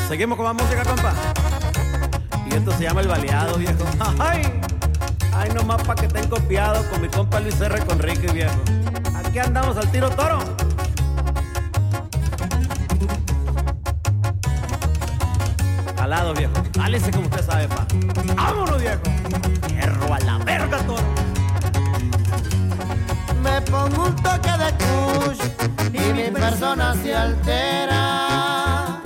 Seguimos con más música, compa. Y esto se llama El Baleado, viejo. Ay, ay, nomás pa' que estén copiados con mi compa Luis R. Conrique, viejo. Aquí andamos al tiro toro. Calado, viejo. Álese como usted sabe, pa. ¡Vámonos, viejo! Hierro a la verga, toro. Me pongo un toque de kush y mi persona se altera.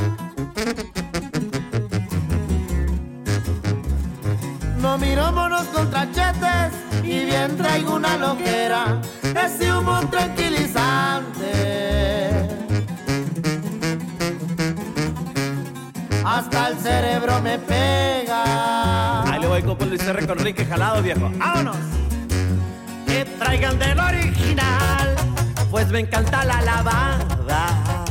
No miro monos con trachetes y bien traigo una loquera, ese humo tranquilizante. Hasta el cerebro me pega. Ahí le voy con Luis R. Conrique, jalado, viejo. ¡Vámonos! Que traigan del original, pues me encanta la lavada.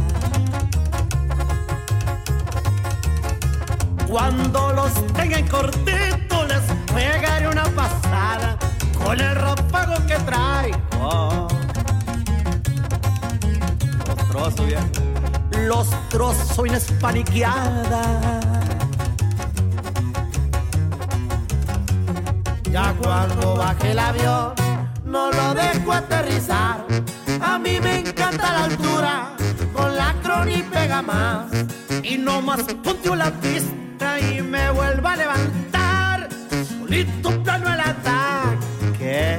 Cuando los tengan cortitos les pegaré una pasada con el ropago que traigo. Los trozos, viejo. Los trozo en espaniqueada. Ya cuando baje el avión no lo dejo aterrizar. A mí me encanta la altura, con la croni pega más. Y nomás punteo la pista y me vuelvo a levantar. Solito plano el ataque.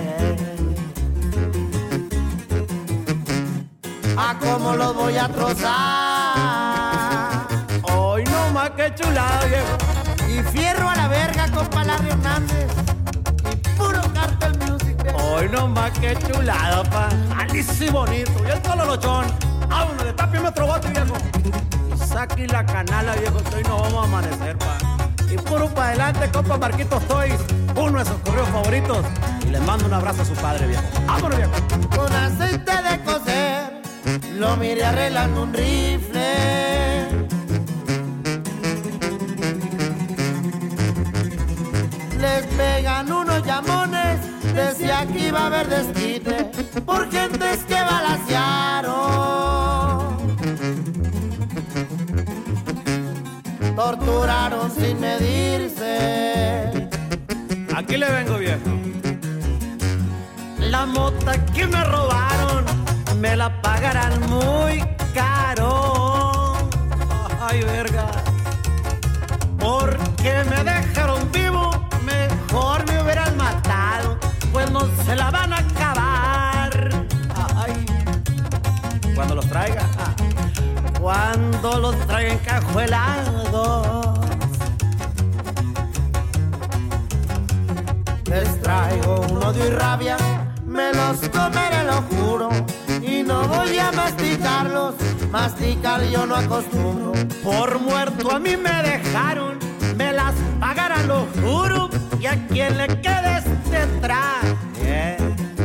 A cómo los voy a trozar. Hoy nomás que chulada, viejo. Y fierro a la verga con Larry Hernández y puro Cartel Music, viejo. Hoy nomás que chulada, pa. Alice y bonito. Y el solo lochón. Vámonos, destapiame otro bote, viejo. Y saque la canala, viejo, que hoy no vamos a amanecer, pa. Y puro pa' adelante, compa Marquitos Toys. Uno de sus correos favoritos. Y les mando un abrazo a su padre, viejo. Vámonos, viejo. Con aceite de coser lo miré arreglando un rifle. Les pegan unos llamones, decía que iba a haber desquite por gentes que balacearon. Torturaron sin medirse. Aquí le vengo, viejo. La mota que me robaron me la pagarán muy caro. Ay, verga. Porque me dejaron vivo, mejor me hubieran matado, pues no se la van a acabar. Ay. Cuando los traiga, cuando los traigan encajuelados. Les traigo un odio y rabia, me los comeré, lo juro. Y no voy a masticarlos, masticar yo no acostumbro. Por muerto a mí me dejaron, me las pagarán, lo juro. Y a quien le quede este traje,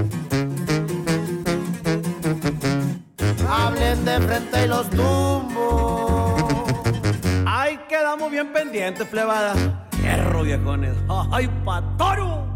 hablen de frente y los tumbo. ay, quedamos bien pendientes, plebada. Hierro, viejones. Ay, pa' toro.